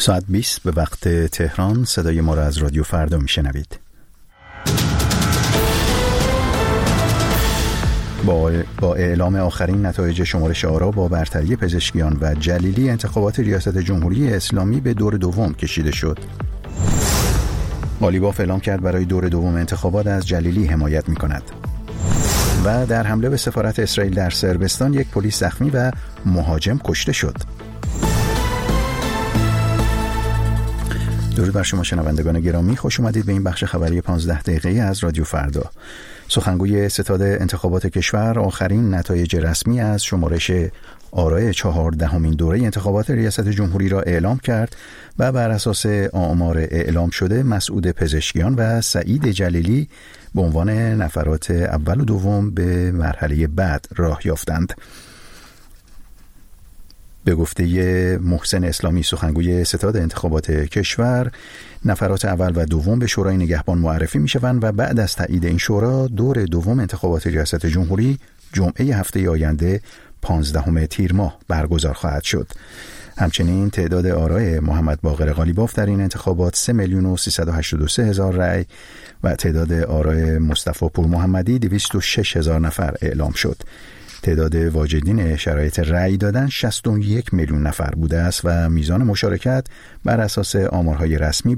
ساعت 20 به وقت تهران صدای ما را از رادیو فردا میشنوید. با اعلام آخرین نتایج شمارش آرا با برتری پزشکیان و جلیلی، انتخابات ریاست جمهوری اسلامی به دور دوم کشیده شد. قالیباف اعلام کرد برای دور دوم انتخابات از جلیلی حمایت می‌کند. و در حمله به سفارت اسرائیل در صربستان یک پلیس زخمی و مهاجم کشته شد. درود بر شما شنوندگان گرامی، خوش اومدید به این بخش خبری 15 دقیقه‌ای از رادیو فردا. سخنگوی ستاد انتخابات کشور آخرین نتایج رسمی از شمارش آرای 14مین دوره انتخابات ریاست جمهوری را اعلام کرد و بر اساس آمار اعلام شده مسعود پزشکیان و سعید جلیلی به عنوان نفرات اول و دوم به مرحله بعد راه یافتند. به گفته محسن اسلامی، سخنگوی ستاد انتخابات کشور، نفرات اول و دوم به شورای نگهبان معرفی می شوند و بعد از تایید این شورا دور دوم انتخابات ریاست جمهوری جمعه هفته آینده 15 تیر ماه برگزار خواهد شد. همچنین تعداد آرای محمد باقر قالیباف در این انتخابات 3,383,000 رأی و تعداد آرای مصطفی پور محمدی 206,000 نفر اعلام شد. تعداد واجدین شرایط رأی دادن 61 میلیون نفر بوده است و میزان مشارکت بر اساس آمارهای رسمی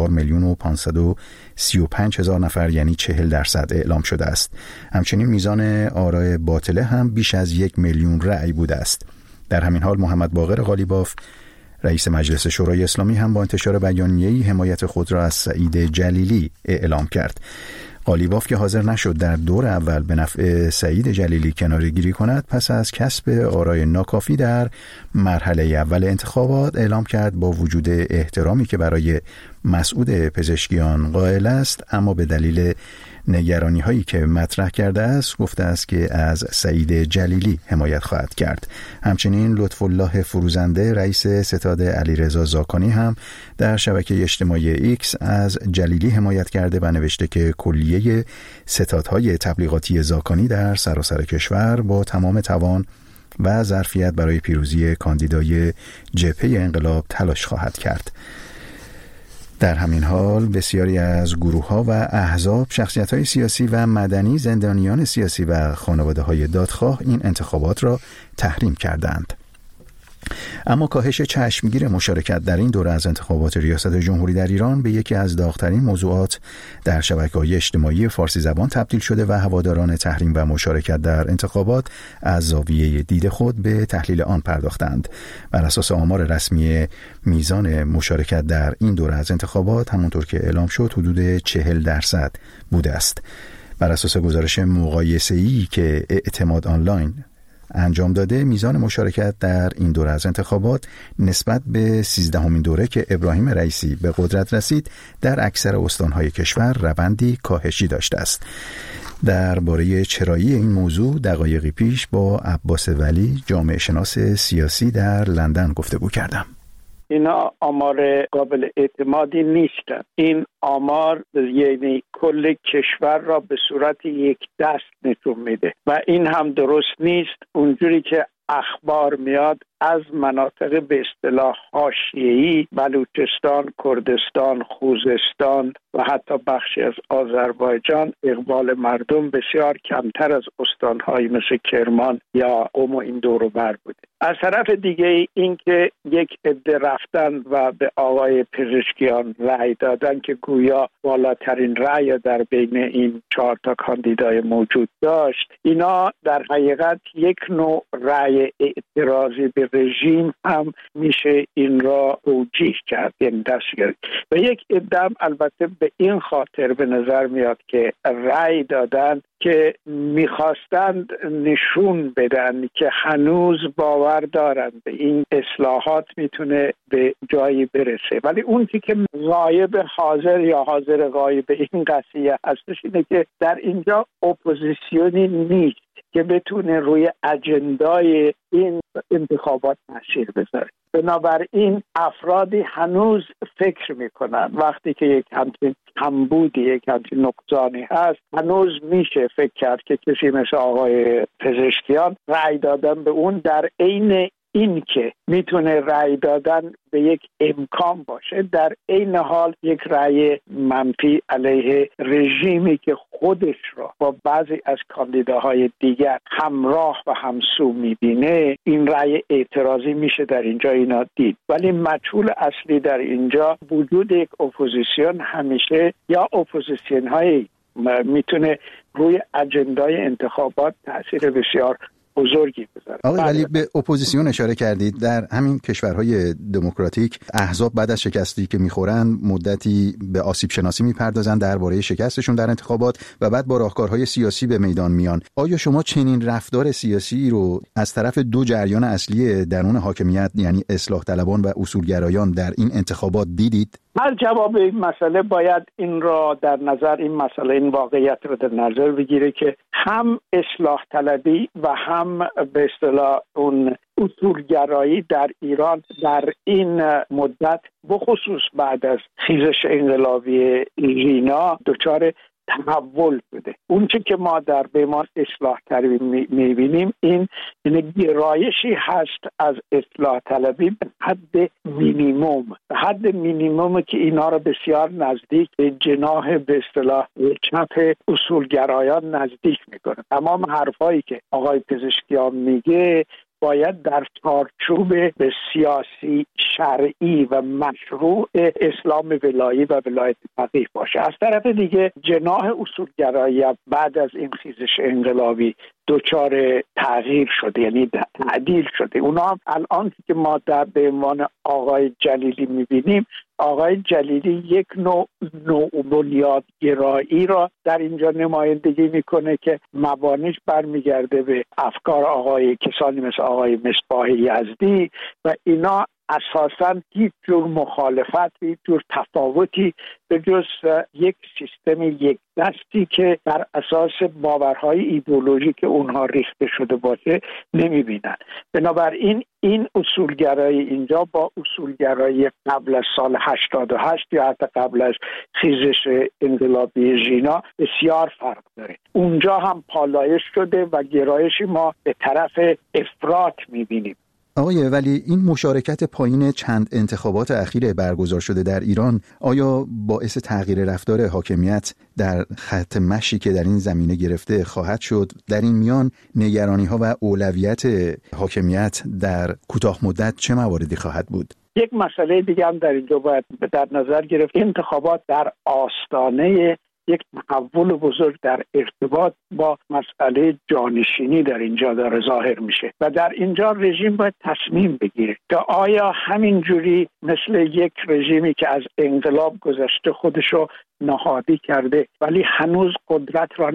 24,535,000 نفر یعنی 40% اعلام شده است. همچنین میزان آرای باطله هم بیش از 1 میلیون رأی بوده است. در همین حال محمد باقر قالیباف رئیس مجلس شورای اسلامی هم با انتشار بیانیه‌ای حمایت خود را از سعید جلیلی اعلام کرد. قالیباف که حاضر نشد در دور اول به نفع سعید جلیلی کناره‌گیری کند، پس از کسب آرای ناکافی در مرحله اول انتخابات اعلام کرد با وجود احترامی که برای مسعود پزشکیان قائل است، اما به دلیل نگرانی هایی که مطرح کرده است گفته است که از سعید جلیلی حمایت خواهد کرد. همچنین لطف الله فروزنده رئیس ستاد علیرضا زاکانی هم در شبکه اجتماعی ایکس از جلیلی حمایت کرده و نوشته که کلیه ستادهای تبلیغاتی زاکانی در سراسر کشور با تمام توان و ظرفیت برای پیروزی کاندیدای جبهه انقلاب تلاش خواهد کرد. در همین حال بسیاری از گروه‌ها و احزاب، شخصیت‌های سیاسی و مدنی، زندانیان سیاسی و خانواده‌های دادخواه این انتخابات را تحریم کردند. اما کاهش چشمگیر مشارکت در این دوره از انتخابات ریاست جمهوری در ایران به یکی از داغ‌ترین موضوعات در شبکه‌های اجتماعی فارسی زبان تبدیل شده و هواداران تحریم و مشارکت در انتخابات از زاویه دید خود به تحلیل آن پرداختند. بر اساس آمار رسمی میزان مشارکت در این دوره از انتخابات همونطور که اعلام شد حدود 40% بوده است. بر اساس گزارش مقایسه‌ای که اعتماد آنلاین انجام داده، میزان مشارکت در این دوره از انتخابات نسبت به 13مین دوره که ابراهیم رئیسی به قدرت رسید در اکثر استانهای کشور روندی کاهشی داشته است. درباره چرایی این موضوع دقایقی پیش با عباس ولی، جامعه شناس سیاسی در لندن گفتگو کردم. اینا آمار قابل اعتمادی نیستند. این آمار یعنی کل کشور را به صورت یک دست نشون میده و این هم درست نیست. اونجوری که اخبار میاد از مناطق به اصطلاح حاشیه‌ای، بلوچستان، کردستان، خوزستان و حتی بخشی از آذربایجان، اقبال مردم بسیار کمتر از استان‌های مثل کرمان یا قم و این دور و بر بوده. از طرف دیگه این که یک عده رفتن و به آقای پزشکیان رأی دادن که گویا بالاترین رأی در بین این 4 کاندیدای موجود داشت، اینا در حقیقت یک نوع رأی اعتراضی به رژیم هم میشه این را توجیه کرد، یعنی دستگیری. و یک عده البته به این خاطر به نظر میاد که رأی دادن که میخواستند نشون بدن که هنوز باور دارند به این اصلاحات میتونه به جایی برسه. ولی اون که غایب حاضر یا حاضر غایب این قضیه هستش اینه که در اینجا اپوزیسیونی نیست که بتونه روی اجندای این انتخابات تاثیر بذاره. بنابراین افرادی هنوز فکر میکنن وقتی که یک همچین کمبودی، یک همچین نقصانی هست، هنوز میشه فکر کرد که کسی مثل آقای پزشکیان رأی دادن به اون در عین این که میتونه رأی دادن به یک امکان باشه، در عین حال یک رأی منفی علیه رژیمی که خودش را با بعضی از کاندیداهای دیگر همراه و همسو میبینه، این رأی اعتراضی میشه در اینجا اینا دید. ولی مجهول اصلی در اینجا وجود یک اپوزیسیون همیشه یا اپوزیسیون های میتونه روی اجندای انتخابات تأثیر بسیار بزرگی بذاره. آقای ولی به اپوزیسیون اشاره کردید. در همین کشورهای دموکراتیک احزاب بعد از شکستی که میخورن مدتی به آسیب شناسی میپردازن درباره شکستشون در انتخابات و بعد با راهکارهای سیاسی به میدان میان. آیا شما چنین رفتار سیاسی رو از طرف دو جریان اصلی درون حاکمیت یعنی اصلاح طلبان و اصولگرایان در این انتخابات دیدید؟ هر جواب این مسئله باید این را در نظر، این مسئله، این واقعیت رو در نظر بگیره که هم اصلاح طلبی و هم به اصطلاح اون اصولگرایی در ایران در این مدت بخصوص بعد از خیزش انقلابی ژینا دچار تحول بوده. اون چه که ما در بیمار اصلاح طلبی میبینیم این گرایشی هست از اصلاح طلبی به حد مینیموم، به حد مینیموم که اینا رو بسیار نزدیک به جناح به اصطلاح چپ اصولگرایان نزدیک میکنه. تمام حرفایی که آقای پزشکیان میگه باید در چارچوب به سیاسی شرعی و مشروع اسلام ولایی و ولایت فقیه باشه. از طرف دیگه جناح اصولگرایی بعد از این خیزش انقلابی دچار تغییر شده، یعنی تعدیل شده. اونا هم الان که ما در به عنوان آقای جلیلی میبینیم، آقای جلیلی یک نوع بنیادگرایی را در اینجا نمایندگی میکنه که مبانیش برمیگرده به افکار کسانی مثل آقای مصباح یزدی و اینا اساساً هیچ جور مخالفت، هیچ جور تفاوتی به جز یک سیستم یک دستی که بر اساس باورهای ایدئولوژیک اونها ریخته شده باشه نمیبینن. بنابراین این اصولگرایی اینجا با اصولگرایی قبل از سال 88 یا حتی قبل از خیزش انقلابی ژینا بسیار فرق داره. اونجا هم پالایش شده و گرایشی ما به طرف افراط میبینیم. آقای ولی این مشارکت پایین چند انتخابات اخیر برگزار شده در ایران آیا باعث تغییر رفتار حاکمیت در خط مشی که در این زمینه گرفته خواهد شد؟ در این میان نگرانی‌ها و اولویت حاکمیت در کوتاه مدت چه مواردی خواهد بود؟ یک مسئله دیگه هم در اینجا باید در نظر گرفت. انتخابات در آستانه یک تحول بزرگ در ارتباط با مسئله جانشینی در اینجا داره ظاهر میشه و در اینجا رژیم باید تصمیم بگیره که آیا همین جوری مثل یک رژیمی که از انقلاب گذشته خودشو نهادی کرده ولی هنوز قدرت را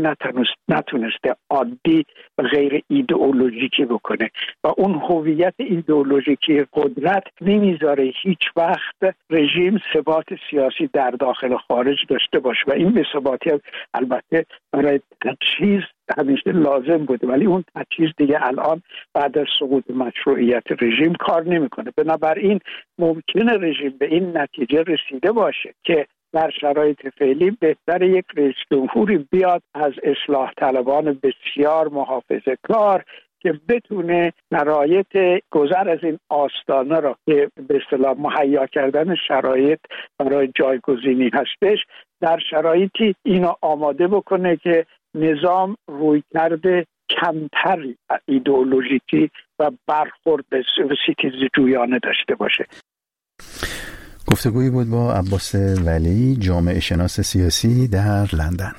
نتونسته عادی و غیر ایدئولوژیکی بکنه و اون هویت ایدئولوژیکی قدرت نمیذاره هیچ وقت رژیم ثبات سیاسی در داخل و خارج داشته باشه و این بی‌ثباتی البته برای تجهیز همیشه لازم بوده ولی اون تجهیز دیگه الان بعد از سقوط مشروعیت رژیم کار نمیکنه. بنابراین ممکنه رژیم به این نتیجه رسیده باشه که در شرایط فعلی بهتر یک رئیس جمهوری بیاد از اصلاح طلبان بسیار محافظه‌کار که بتونه شرایط گذر از این آستانه را که به اصطلاح مهیا کردن شرایط برای جایگزینی هستش در شرایطی اینو آماده بکنه که نظام رویکرد کمتر ایدئولوژیکی و برخورد به سیتیز جویانه داشته باشه. گفتگویی بود با عباس ولی، جامعه شناس سیاسی در لندن.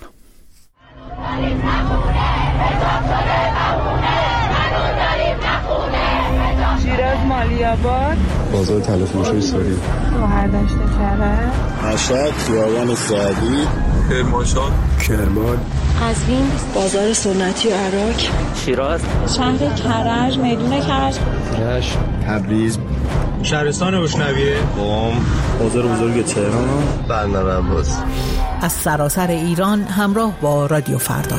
شیراز مالی‌آباد، بازار تلفروشی ساری، گوهردشت کرج، مشهد، خیابان سعدی، کرمانشاه، کرمان، قزوین، بازار سنتی و عراق، شیراز، شهر کرج، میدون کرج، رشت، تبریز، شهرستان روشنویه، قم، بازار بزرگ تهران، بندر عباس. از سراسر ایران همراه با رادیو فردا.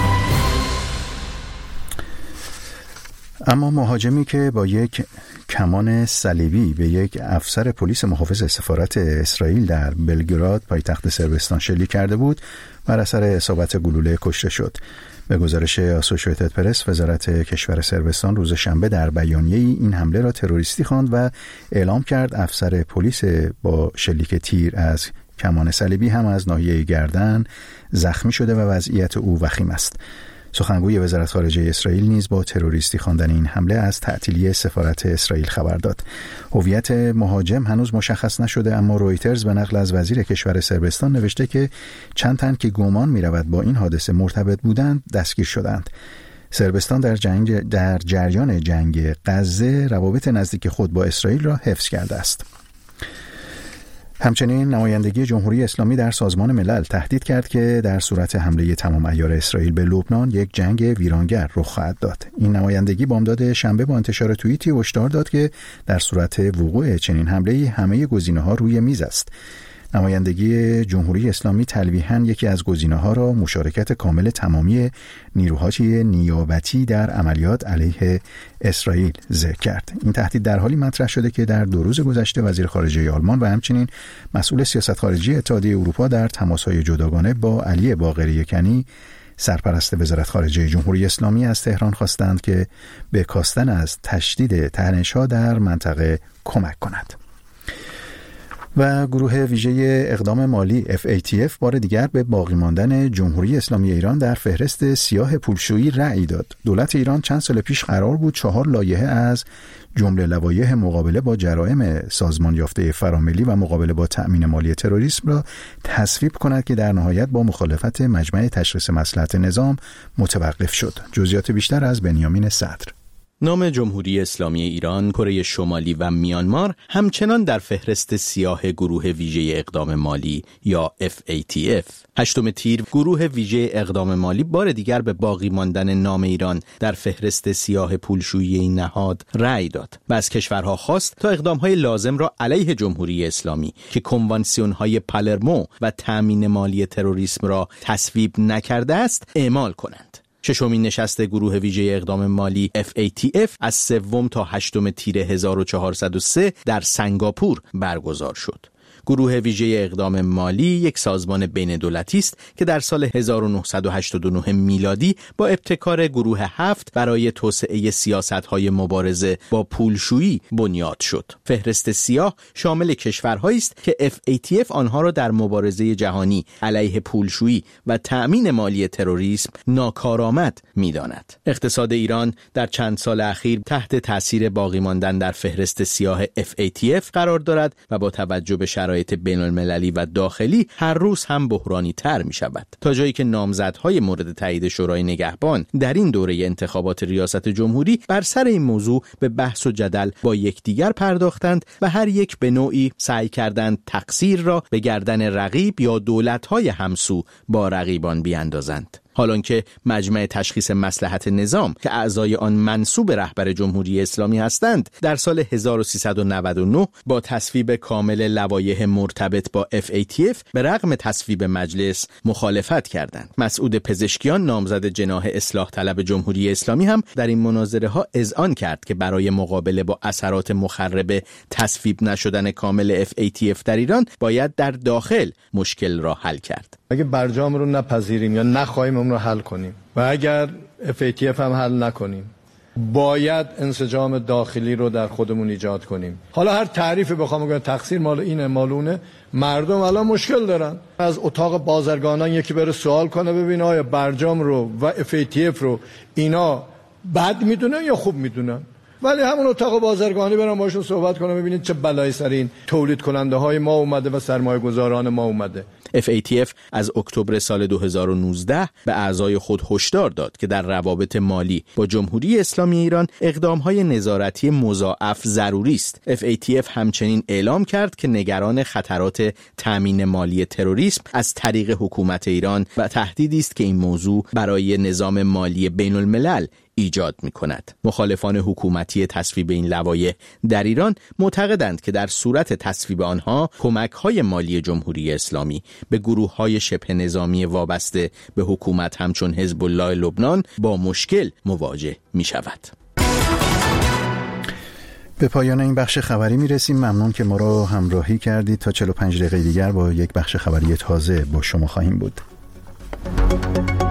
اما مهاجمی که با یک کمان صلیبی به یک افسر پلیس محافظ سفارت اسرائیل در بلگراد پایتخت صربستان شلیک کرده بود بر اثر اصابت گلوله کشته شد. به گزارش آسوشییتد پرس، وزارت کشور صربستان روز شنبه در بیانیه‌ای این حمله را تروریستی خواند و اعلام کرد افسر پلیس با شلیک تیر از کمان صلیبی هم از ناحیه گردن زخمی شده و وضعیت او وخیم است. سخنگوی وزارت خارجه اسرائیل نیز با تروریستی خواندن این حمله از تعطیلی سفارت اسرائیل خبر داد. هویت مهاجم هنوز مشخص نشده، اما رویترز به نقل از وزیر کشور صربستان نوشته که چند تن که گمان می‌رود با این حادثه مرتبط بودند دستگیر شدند. صربستان در جریان جنگ غزه روابط نزدیک خود با اسرائیل را حفظ کرده است. همچنین نمایندگی جمهوری اسلامی در سازمان ملل تهدید کرد که در صورت حمله تمام عیار اسرائیل به لبنان یک جنگ ویرانگر رخ خواهد داد. این نمایندگی بامداد شنبه با انتشار توییتی هشدار داد که در صورت وقوع چنین حمله‌ای همه گزینه‌ها روی میز است. نمایندگی جمهوری اسلامی تلویحاً یکی از گزینه‌ها را مشارکت کامل تمامی نیروهای نیابتی در عملیات علیه اسرائیل ذکر کرد. این تهدید در حالی مطرح شده که در 2 روز گذشته وزیر خارجه آلمان و همچنین مسئول سیاست خارجی اتحادیه اروپا در تماس‌های جداگانه با علی باقری کنی سرپرست وزارت خارجه جمهوری اسلامی از تهران خواستند که به کاستن از تشدید تنش‌ها در منطقه کمک کند. و گروه ویژه اقدام مالی FATF بار دیگر به باقی ماندن جمهوری اسلامی ایران در فهرست سیاه پولشویی رأی داد. دولت ایران چند سال پیش قرار بود 4 لایحه از جمله لوایح مقابله با جرائم سازمان یافته فراملی و مقابله با تأمین مالی تروریسم را تصویب کند که در نهایت با مخالفت مجمع تشخیص مصلحت نظام متوقف شد. جزئیات بیشتر از بنیامین صدر. نام جمهوری اسلامی ایران، کره شمالی و میانمار همچنان در فهرست سیاه گروه ویژه اقدام مالی یا FATF. 8 تیر گروه ویژه اقدام مالی بار دیگر به باقی ماندن نام ایران در فهرست سیاه پولشویی این نهاد رأی داد و از کشورها خواست تا اقدامهای لازم را علیه جمهوری اسلامی که کنوانسیون‌های پالرمو و تأمین مالی تروریسم را تصویب نکرده است اعمال کنند. 6مین نشست گروه ویژه اقدام مالی FATF از 3 تا 8 تیر 1403 در سنگاپور برگزار شد. گروه ویژه اقدام مالی یک سازمان بین دولتی است که در سال 1989 میلادی با ابتکار گروه 7 برای توسعه سیاست‌های مبارزه با پولشویی بنیاد شد. فهرست سیاه شامل کشورهایی است که FATF آنها را در مبارزه جهانی علیه پولشویی و تأمین مالی تروریسم ناکارآمد می‌داند. اقتصاد ایران در چند سال اخیر تحت تأثیر باقی ماندن در فهرست سیاه FATF قرار دارد و با توجه به شرایط بین المللی و داخلی هر روز هم بحرانی تر می شود، تا جایی که نامزدهای مورد تایید شورای نگهبان در این دوره انتخابات ریاست جمهوری بر سر این موضوع به بحث و جدل با یکدیگر پرداختند و هر یک به نوعی سعی کردند تقصیر را به گردن رقیب یا دولت‌های همسو با رقیبان بیاندازند. حالان که مجمع تشخیص مصلحت نظام که اعضای آن منسوب رهبر جمهوری اسلامی هستند در سال 1399 با تصویب کامل لوایح مرتبط با FATF به رغم تصویب مجلس مخالفت کردند. مسعود پزشکیان نامزد جناح اصلاح طلب جمهوری اسلامی هم در این مناظره ها اذعان کرد که برای مقابله با اثرات مخرب تصویب نشدن کامل FATF در ایران باید در داخل مشکل را حل کرد. اگه برجام رو نپذیریم یا نخواهیم اون رو حل کنیم و اگر FATF هم حل نکنیم باید انسجام داخلی رو در خودمون ایجاد کنیم. حالا هر تعریفی بخوام بگم تقصیر مال اینه مال اونه، مردم الان مشکل دارن. از اتاق بازرگانان یکی بره سوال کنه ببینه آیا برجام رو و FATF رو اینا بد میدونن یا خوب میدونن، ولی همون اتاق بازرگانی برام باشون صحبت کنم ببینید چه بلایی سر این تولید کننده های ما اومده و سرمایه گذاران ما اومده. FATF از اکتبر سال 2019 به اعضای خود هشدار داد که در روابط مالی با جمهوری اسلامی ایران اقدام‌های نظارتی مضاعف ضروری است. FATF همچنین اعلام کرد که نگران خطرات تامین مالی تروریسم از طریق حکومت ایران و تهدیدی است که این موضوع برای نظام مالی بین الملل ایجاد می کند. مخالفان حکومتی تصویب این لوایح در ایران معتقدند که در صورت تصویب آنها کمک‌های مالی جمهوری اسلامی به گروه‌های شبه نظامی وابسته به حکومت همچون حزب الله لبنان با مشکل مواجه می شود. به پایان این بخش خبری می رسیم. ممنون که ما را همراهی کردید. تا 45 دقیقه دیگر با یک بخش خبری تازه با شما خواهیم بود.